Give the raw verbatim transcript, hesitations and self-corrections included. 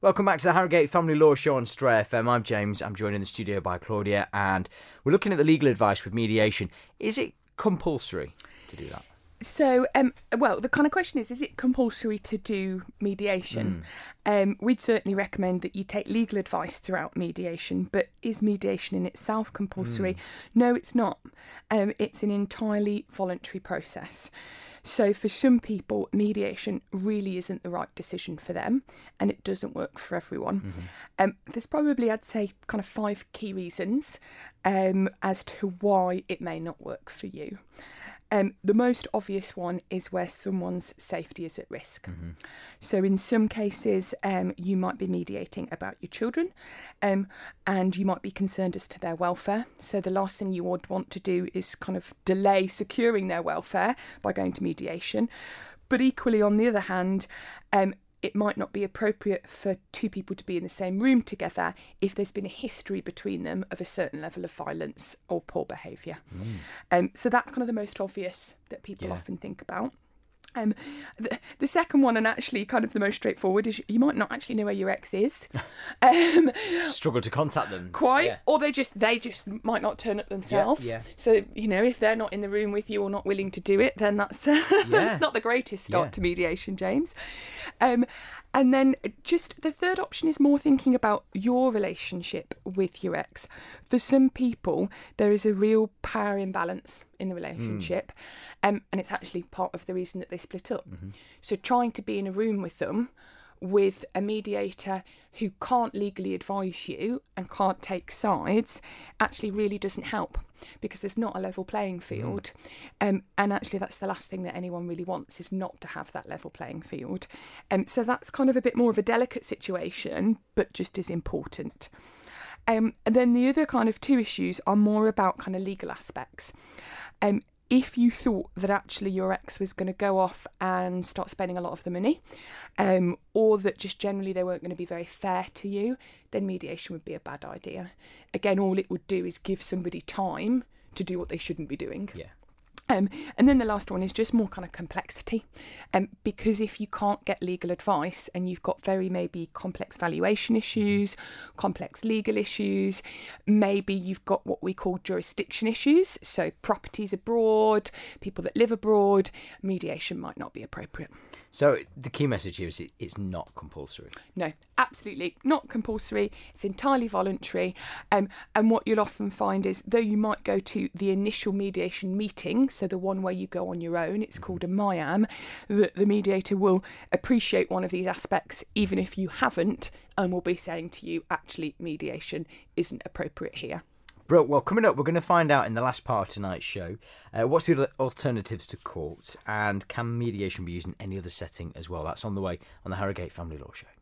Welcome back to the Harrogate Family Law Show on Stray F M. I'm James. I'm joined in the studio by Claudia, and we're looking at the legal advice with mediation. Is it compulsory to do that? So, um, well, the kind of question is, is it compulsory to do mediation? Mm. Um, we'd certainly recommend that you take legal advice throughout mediation, but is mediation in itself compulsory? Mm. No, it's not. Um, it's an entirely voluntary process. So for some people, mediation really isn't the right decision for them, and it doesn't work for everyone. Mm-hmm. Um, there's probably, I'd say, kind of five key reasons um, as to why it may not work for you. Um, the most obvious one is where someone's safety is at risk. Mm-hmm. So in some cases, um, you might be mediating about your children um, and you might be concerned as to their welfare. So the last thing you would want to do is kind of delay securing their welfare by going to mediation. But equally, on the other hand, um, it might not be appropriate for two people to be in the same room together if there's been a history between them of a certain level of violence or poor behaviour. Mm. Um, so that's kind of the most obvious that people yeah. often think about. Um, the, the second one, and actually kind of the most straightforward, is you might not actually know where your ex is. Um, Struggle to contact them. Quite, yeah. or they just they just might not turn up themselves. Yeah, yeah. So, you know, if they're not in the room with you or not willing to do it, then that's, uh, yeah. that's not the greatest start yeah. to mediation, James. Um, and then just the third option is more thinking about your relationship with your ex. For some people, there is a real power imbalance in the relationship, mm. um, and it's actually part of the reason that they split up. Mm-hmm. So trying to be in a room with them with a mediator who can't legally advise you and can't take sides actually really doesn't help, because there's not a level playing field. Mm. Um, and actually that's the last thing that anyone really wants, is not to have that level playing field. Um, so that's kind of a bit more of a delicate situation, but just as important. Um, and then the other kind of two issues are more about kind of legal aspects. Um, if you thought that actually your ex was going to go off and start spending a lot of the money, um, or that just generally they weren't going to be very fair to you, then mediation would be a bad idea. Again, all it would do is give somebody time to do what they shouldn't be doing. Yeah. Um, and then the last one is just more kind of complexity. Um, because if you can't get legal advice and you've got very maybe complex valuation issues, complex legal issues, maybe you've got what we call jurisdiction issues, so properties abroad, people that live abroad, mediation might not be appropriate. So the key message here is it, it's not compulsory. No, absolutely not compulsory. It's entirely voluntary. Um, and what you'll often find is, though you might go to the initial mediation meeting, so the one where you go on your own, it's called a MIAM, that the mediator will appreciate one of these aspects even if you haven't, and will be saying to you, actually, mediation isn't appropriate here. Bro, well, coming up, we're going to find out in the last part of tonight's show uh, what's the alternatives to court, and can mediation be used in any other setting as well. That's on the way on the Harrogate Family Law Show.